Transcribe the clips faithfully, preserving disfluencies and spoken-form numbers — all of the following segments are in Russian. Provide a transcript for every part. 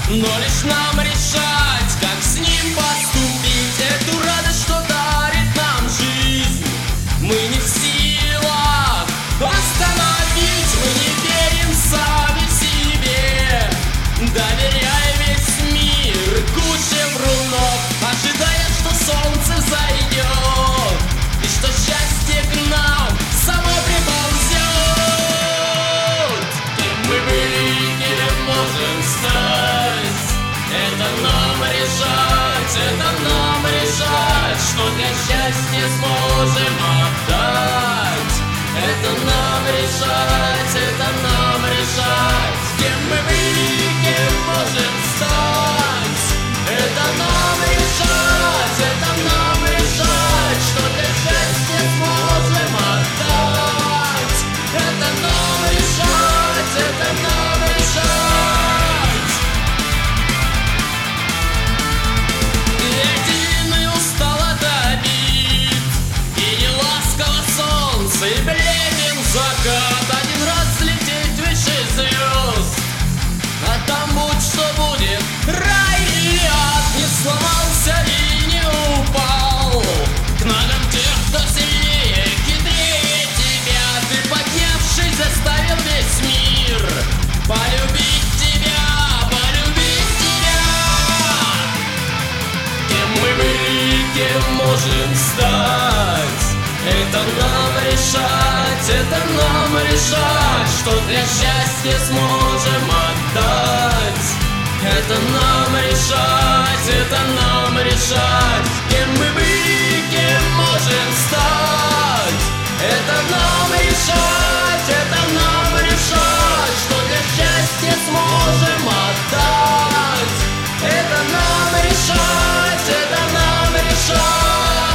но лишь нам решать, как с ним поступить. Эту радость, что дарит нам жизнь, мы не в силах остановить. Мы не верим сами себе, доверяя весь мир куче врунов, ожидая, что солнце зайдет и что счастье к нам само приползет. Кем мы были, кем можем стать, это нам решать, это нам решать, что для счастья сможем отдать. Это нам решать, это нам решать. Кем мы были, кем можем стать, это нам решать, это нам решать, что для счастья сможем отдать. Это нам решать, это нам решать. Единый устал от обид, и не ласково солнце, и бледен закат. Один раз лететь выше звезд, а там будь что будет, рай или ад. Не сломался и не упал к ногам тех, кто сильнее, хитрее тебя. Ты, поднявшись, заставил весь мир полюбить тебя, полюбить тебя. Кем мы были, кем можем стать, это нам решать, это нам решать, что для счастья сможем отдать. Это нам решать, это нам решать. Кем мы были, кем можем стать, это нам решать, это нам решать, что для счастья сможем отдать. Это нам решать, это нам решать.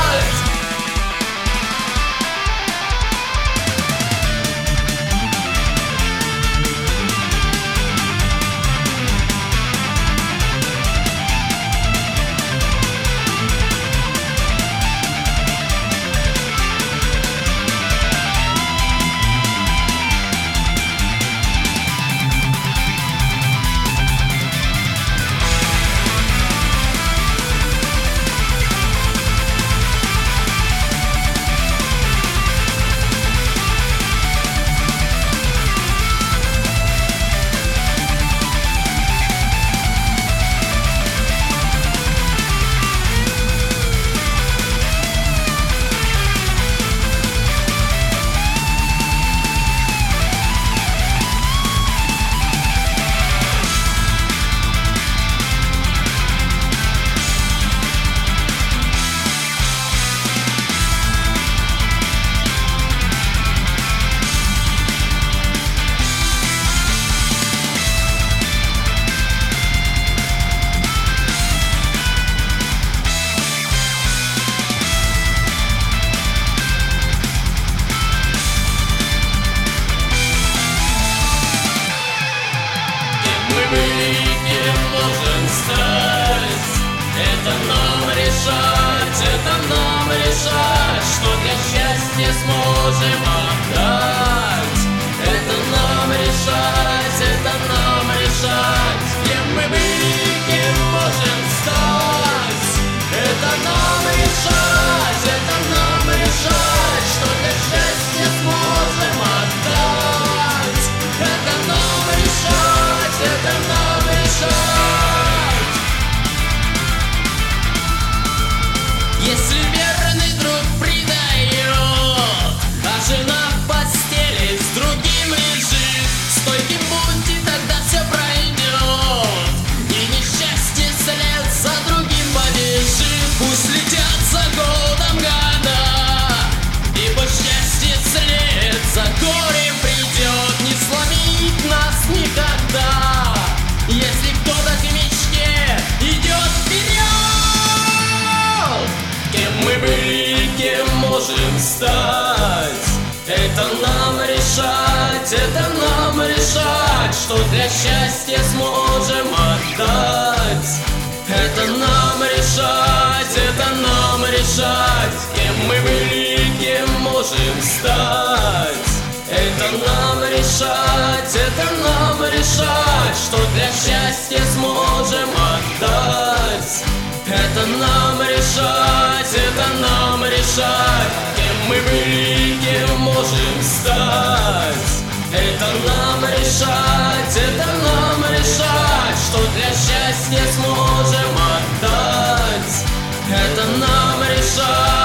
Это нам решать, это нам решать, что для счастья сможем отдать. Это нам решать, это нам решать. Кем мы были, кем можем стать. Это нам решать, это нам решать, что для счастья сможем отдать. Это нам решать, это нам решать. Если верный друг предает, а жена в постели с другим лежит, стойким будь, и тогда все пройдет, и несчастье след за другим побежит. Пусть летят за годом года, ибо счастье след за горем придет. Не сломить нас никогда, если кто-то к мечте идет вперед. Кем мы были, кем можем стать, это нам решать, это нам решать, что для счастья сможем отдать. Это нам решать, это нам решать. Кем мы были, кем можем стать, Это нам решать, это нам решать, что для счастья сможем отдать. Это нам решать, это нам решать, кем мы были, кем можем стать. Это нам решать, это нам решать, что для счастья сможем отдать. Это нам решать.